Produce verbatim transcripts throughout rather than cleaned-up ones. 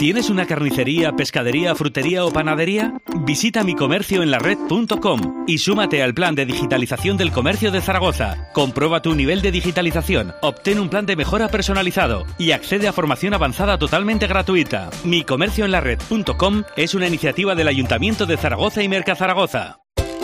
¿Tienes una carnicería, pescadería, frutería o panadería? Visita mi comercio en la red punto com y súmate al plan de digitalización del comercio de Zaragoza. Comprueba tu nivel de digitalización, obtén un plan de mejora personalizado y accede a formación avanzada totalmente gratuita. Mi comercio en la red punto com es una iniciativa del Ayuntamiento de Zaragoza y Mercazaragoza.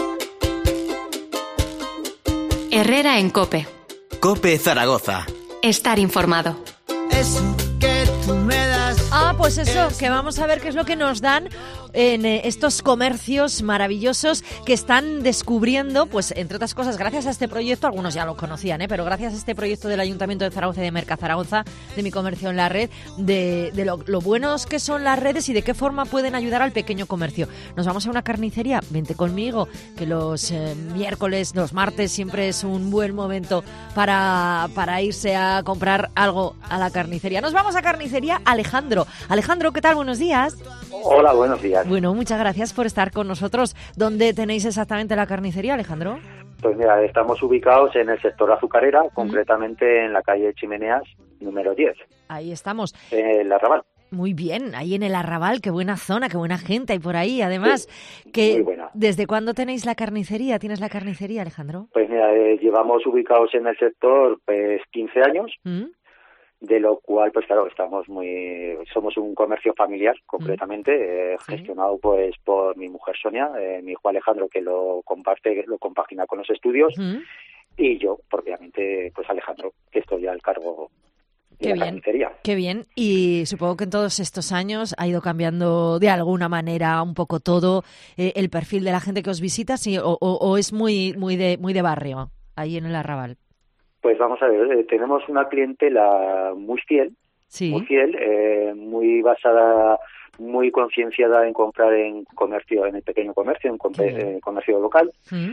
Herrera en COPE. COPE Zaragoza. Estar informado. Eso que tú me das. Ah, pues eso, que vamos a ver qué es lo que nos dan en eh, estos comercios maravillosos que están descubriendo, pues entre otras cosas, gracias a este proyecto, algunos ya lo conocían, ¿eh? pero gracias a este proyecto del Ayuntamiento de Zaragoza y de Mercazaragoza, de Mi Comercio en la Red, de, de lo, lo buenos que son las redes y de qué forma pueden ayudar al pequeño comercio. Nos vamos a una carnicería, vente conmigo, que los eh, miércoles, los martes siempre es un buen momento para, para irse a comprar algo a la carnicería. Nos vamos a carnicería Alejandro. Alejandro, ¿qué tal? Buenos días. Hola, buenos días. Bueno, muchas gracias por estar con nosotros. ¿Dónde tenéis exactamente la carnicería, Alejandro? Pues mira, estamos ubicados en el sector azucarera, mm. concretamente en la calle Chimeneas, número diez. Ahí estamos. En el Arrabal. Muy bien, ahí en el Arrabal, qué buena zona, qué buena gente hay por ahí. Además, sí, que muy buena. ¿desde cuándo tenéis la carnicería? ¿Tienes la carnicería, Alejandro? Pues mira, eh, llevamos ubicados en el sector pues quince años. ¿Mm? De lo cual, pues claro, estamos muy, somos un comercio familiar, concretamente, mm. eh, sí. gestionado pues por mi mujer Sonia, eh, mi hijo Alejandro, que lo comparte, lo compagina con los estudios, mm. y yo, propiamente, pues Alejandro, que estoy al cargo de qué la bien, carnicería. Qué bien, y supongo que en todos estos años ha ido cambiando de alguna manera un poco todo eh, el perfil de la gente que os visita, ¿sí? o, o, o es muy, muy de, muy de barrio, ahí en el Arrabal. Pues vamos a ver, eh, tenemos una clientela muy fiel, sí. muy fiel, eh, muy basada, muy concienciada en comprar en comercio, en el pequeño comercio, en com- eh, comercio local, ¿Mm?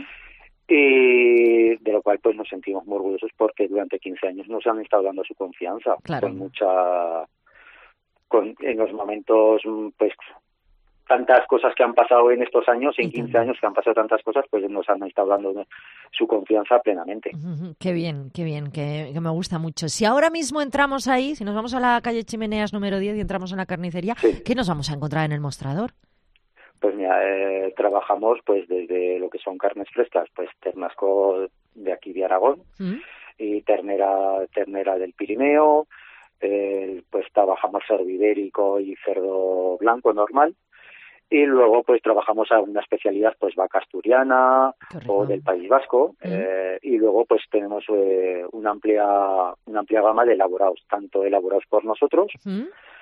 y de lo cual pues nos sentimos muy orgullosos porque durante quince años nos han estado dando su confianza, claro. con mucha, con en los momentos pues tantas cosas que han pasado en estos años, en quince años que han pasado tantas cosas, pues nos han estado dando su confianza plenamente. Uh-huh. Qué bien, qué bien, que, que me gusta mucho. Si ahora mismo entramos ahí, si nos vamos a la calle Chimeneas número diez y entramos en la carnicería, sí. ¿qué nos vamos a encontrar en el mostrador? Pues mira, eh, trabajamos pues desde lo que son carnes frescas, pues ternasco de aquí de Aragón, ¿Mm? y ternera ternera del Pirineo, eh, pues trabajamos cerdo ibérico y cerdo blanco normal. Y luego pues trabajamos a una especialidad pues vaca asturiana o del País Vasco, mm. eh, y luego pues tenemos eh, una amplia una amplia gama de elaborados, tanto elaborados por nosotros, mm.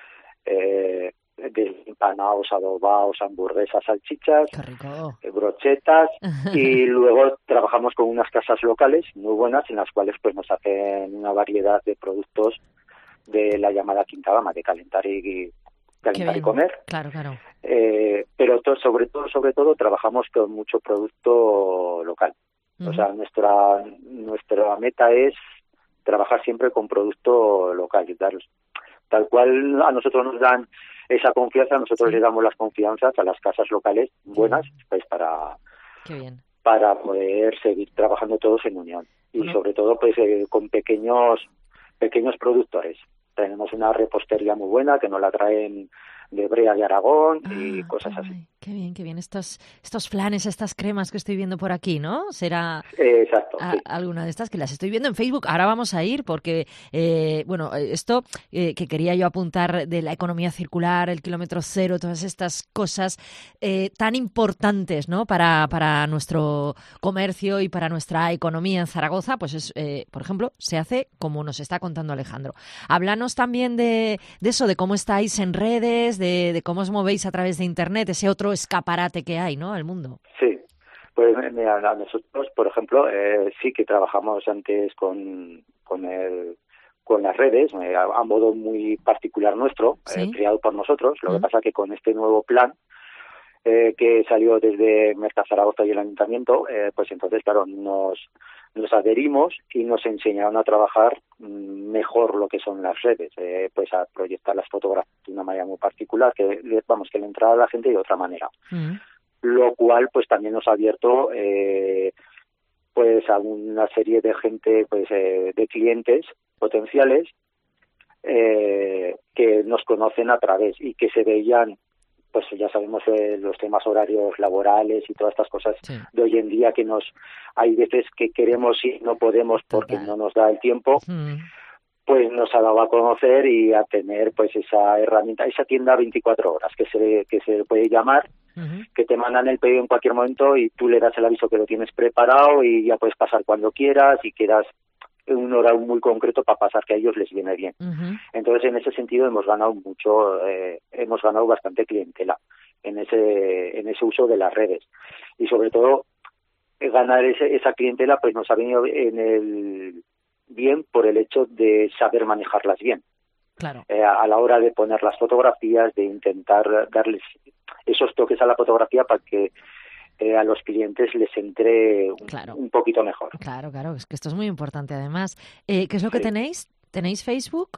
eh, de empanados, adobados, hamburguesas, salchichas, eh, brochetas, y luego trabajamos con unas casas locales muy buenas en las cuales pues nos hacen una variedad de productos de la llamada quinta gama, de calentar y calentar y comer. Claro, claro. Eh, pero to, sobre todo, sobre todo, trabajamos con mucho producto local. Uh-huh. O sea, nuestra nuestra meta es trabajar siempre con producto local. Tal, tal cual a nosotros nos dan esa confianza, nosotros sí. le damos las confianzas a las casas locales buenas, uh-huh. pues para Qué bien. para poder seguir trabajando todos en unión. Y uh-huh. sobre todo, pues eh, con pequeños pequeños productores. Tenemos una repostería muy buena que nos la traen de Brea de Aragón y ah, cosas así. Ay, qué bien, qué bien. Estos, estos flanes, estas cremas que estoy viendo por aquí, ¿no? Será eh, exacto, a, sí. alguna de estas que las estoy viendo en Facebook. Ahora vamos a ir porque, eh, bueno, esto eh, que quería yo apuntar de la economía circular, el kilómetro cero, todas estas cosas eh, tan importantes, ¿no? Para, para nuestro comercio y para nuestra economía en Zaragoza, pues es, eh, por ejemplo, se hace como nos está contando Alejandro. Háblanos también de, de eso, de cómo estáis en redes, de, de cómo os movéis a través de Internet, ese otro escaparate que hay, ¿no?, al mundo. Sí, pues mira, nosotros, por ejemplo, eh, sí que trabajamos antes con, con, el, con las redes, eh, a, a modo muy particular nuestro, ¿Sí? eh, creado por nosotros. Lo uh-huh. que pasa que con este nuevo plan eh, que salió desde Mercazaragoza y el Ayuntamiento, eh, pues entonces, claro, nos, nos adherimos y nos enseñaron a trabajar mmm, mejor lo que son las redes, eh, pues a proyectar las fotografías de una manera muy particular, que vamos, que le entraba a la gente de otra manera. Uh-huh. Lo cual, pues también nos ha abierto eh, pues a una serie de gente, pues eh, de clientes potenciales, eh, que nos conocen a través y que se veían, pues ya sabemos eh, los temas horarios laborales y todas estas cosas sí. de hoy en día, que nos hay veces que queremos y no podemos porque Total. no nos da el tiempo, mm. pues nos ha dado a conocer y a tener pues esa herramienta, esa tienda veinticuatro horas que se que se puede llamar, uh-huh. que te mandan el pedido en cualquier momento y tú le das el aviso que lo tienes preparado y ya puedes pasar cuando quieras y quieras un horario muy concreto para pasar que a ellos les viene bien. Uh-huh. Entonces, en ese sentido hemos ganado mucho, eh, hemos ganado bastante clientela en ese en ese uso de las redes. Y sobre todo, ganar ese, esa clientela pues nos ha venido en el bien por el hecho de saber manejarlas bien. Claro. Eh, a, a la hora de poner las fotografías, de intentar darles esos toques a la fotografía para que Eh, a los clientes les entre un, claro. un poquito mejor. Claro, claro, es que esto es muy importante además. Eh, ¿Qué es lo que sí. tenéis? ¿Tenéis Facebook?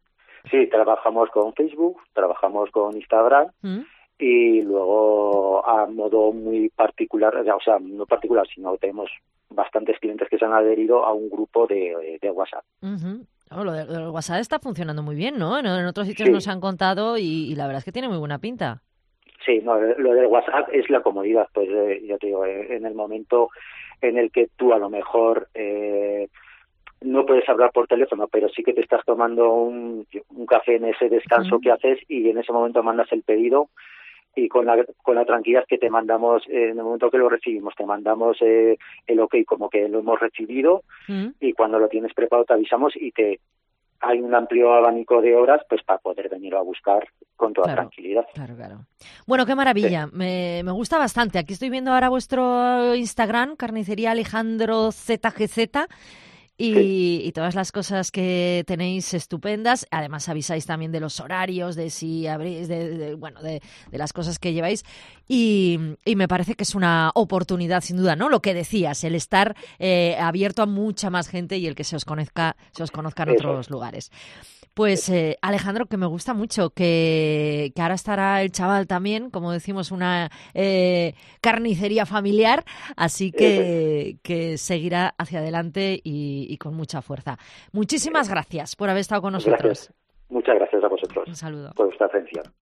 Sí, trabajamos con Facebook, trabajamos con Instagram ¿Mm? y luego a modo muy particular, o sea, no particular, sino tenemos bastantes clientes que se han adherido a un grupo de, de WhatsApp. Uh-huh. Oh, lo, de, lo de WhatsApp está funcionando muy bien, ¿no? En, en otros sitios sí. nos han contado y, y la verdad es que tiene muy buena pinta. Sí, no, lo del WhatsApp es la comodidad, pues eh, ya te digo, eh, en el momento en el que tú a lo mejor eh, no puedes hablar por teléfono, pero sí que te estás tomando un, un café en ese descanso uh-huh. que haces y en ese momento mandas el pedido y con la con la tranquilidad que te mandamos, eh, en el momento que lo recibimos, te mandamos eh, el ok como que lo hemos recibido uh-huh. y cuando lo tienes preparado te avisamos y te hay un amplio abanico de horas pues para poder venir a buscar con toda claro, tranquilidad. Claro, claro. Bueno, qué maravilla. Sí. Me, me gusta bastante. Aquí estoy viendo ahora vuestro Instagram, Carnicería Alejandro Z G Z. Y, sí. y todas las cosas que tenéis estupendas. Además avisáis también de los horarios, de si abrís, de, de, bueno, de, de las cosas que lleváis. Y, y me parece que es una oportunidad, sin duda, ¿no? Lo que decías, el estar eh, abierto a mucha más gente y el que se os conozca, se os conozca en Eso. otros lugares. Pues eh, Alejandro, que me gusta mucho, que, que ahora estará el chaval también, como decimos, una eh, carnicería familiar, así que, que seguirá hacia adelante y, y con mucha fuerza. Muchísimas gracias por haber estado con nosotros. Gracias. Muchas gracias a vosotros. Un saludo. Por vuestra atención.